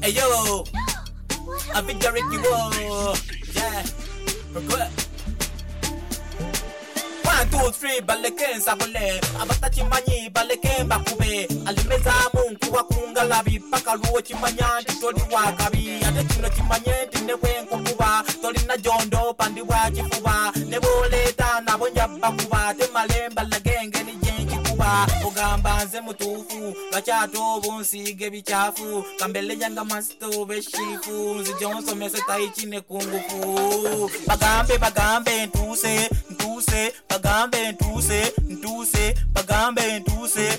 Hey yo, I think you're Ricky Whoa. Yeah, good. 1, 2, 3, baleken sabole. Abata chimanyi baleken bakube. Alimeza mungu wakunga labi paka luo chimanya titoli wakabi. Ate chino chimanye tinewe nkukuba. Toli na jondo pandi wa chifuba. Neboleta na bonja bakuba. Temalemba lagenge ni jenji kuba. Ogamba nze mutufu. Gachato bonsige bichafu. Kambele yanga masto beshifu. Zijonso mese taichine kungufu. Bagambe ntuse. Bagambe ntuse, bagambe ntuse,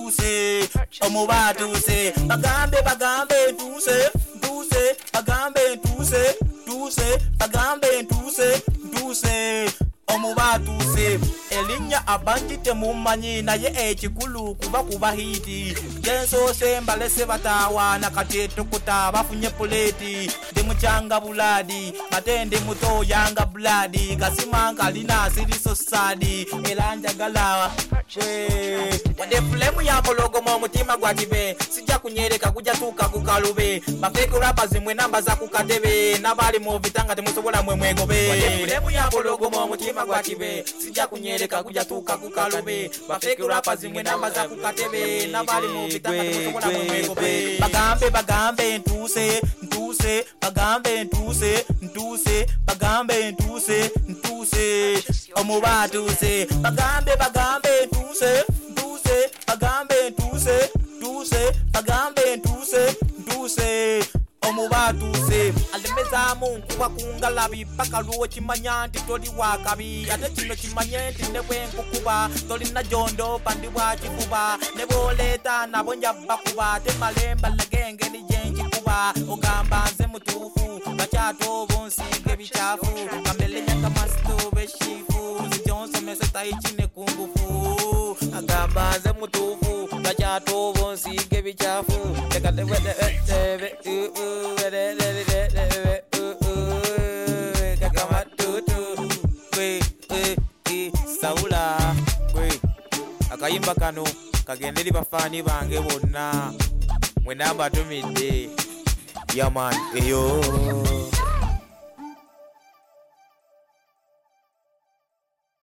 omubatuse, bagambe ntuse, bagambe ntuse, bagambe ntuse, omubatuse. Elinya abanjite mumanyi naye ekikulu kuba hiti. Genso sembale sebatawa nakateto kuta bafunye poleti. Demuchanga buladi, matende muto yanga buladi. Gasimanga lina siriso sadi, elanja galawa. Wade fulemu ya pologo mo mutima gwajibe. Sija kunyereka kuja tuka kukalube. Mafeki rapa zimwe namba za kukatebe. Nabali mo vitanga temusobola mwemwegobe. Wade fulemu ya pologo mo mutima gwajibe. Sija kunyereka kuja tuka kukalube. Mafeki rapa zimwe namba za kukatebe. Nabali mo vitanga temusobola mwemwegobe. Bagambe ntuse, bagambe ntuse, bagambe ntuse, omubatuse. Bagambe ntuse, bagambe ntuse, bagambe ntuse, omubatuse. Alimeza mungu wakunga labi paka luo chimanya titoli wakabi. Ate chino chimanye tinewe nkukuba. Toli na jondo pandi wa chifuba. Neboleta na bonja bakuba. Temalemba lagenge ni jenji kuba. Ogamba nze mutufu. Gachato bonsige bichafu. Kambele nyanga masto beshifu. Zijonso mese taichine kungufu. Agamba nze mutufu. Gachato bonsige bichafu. Tekate wede Saula akayimba kano kagenderi bafani bange bonna mwe namba tumidde yaman eyo